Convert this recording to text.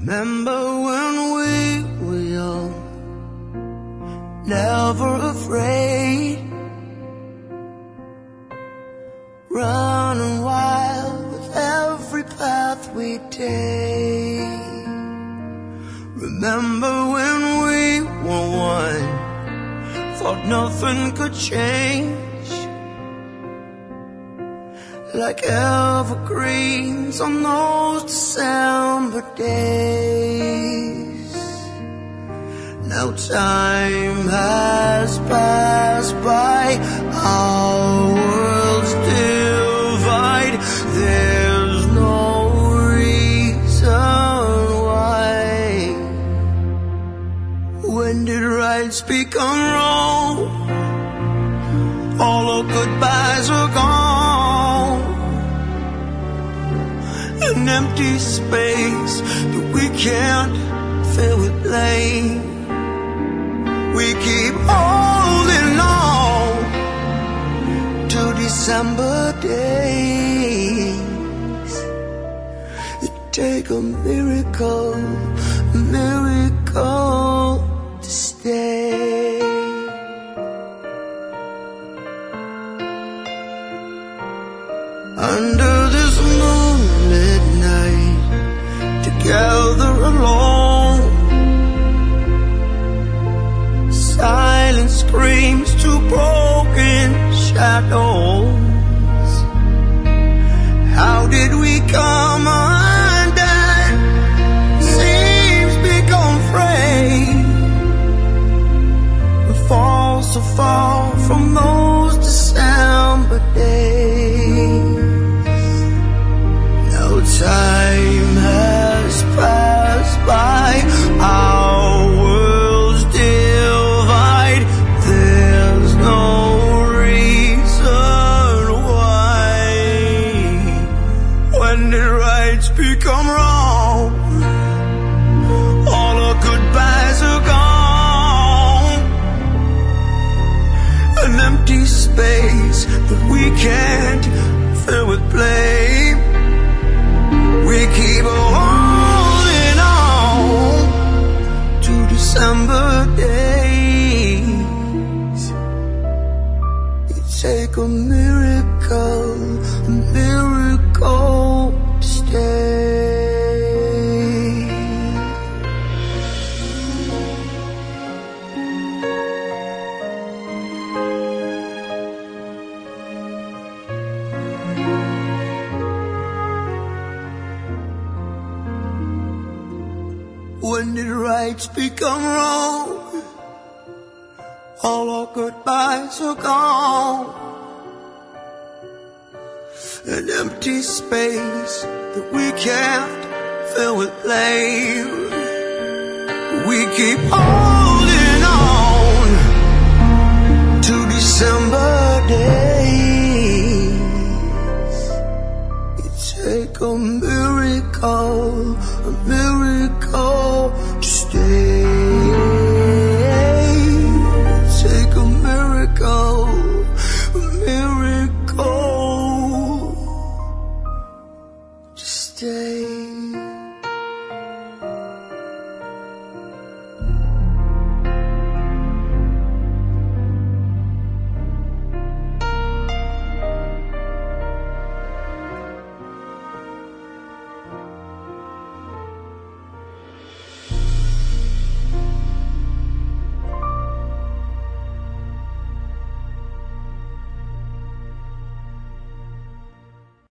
Remember when we were young, never afraid, running wild with every path we take. Remember when we were one, thought nothing could change, like evergreens on those December days. Now time has passed by, our worlds divide. There's no reason why. When did rights become wrong? All our goodbyes are gone. An empty space that we can't fill with blame. We keep holding on to December days. It takes a miracle to stay. Under this moonlit night, together alone, silence screams to broken shadows. How did we come undone? Seems become frayed. We fall so far from those December days. Time has passed by, our worlds divide. There's no reason why. When did rights become wrong? All our goodbyes are gone. An empty space that we can't fill with blame. We keep holding on to December days. It takes a miracle to stay. When did rights become wrong? All our goodbyes are gone. An empty space that we can't fill with blame. We keep holding on to December days. It takes a miracle to stay. Take a miracle to stay.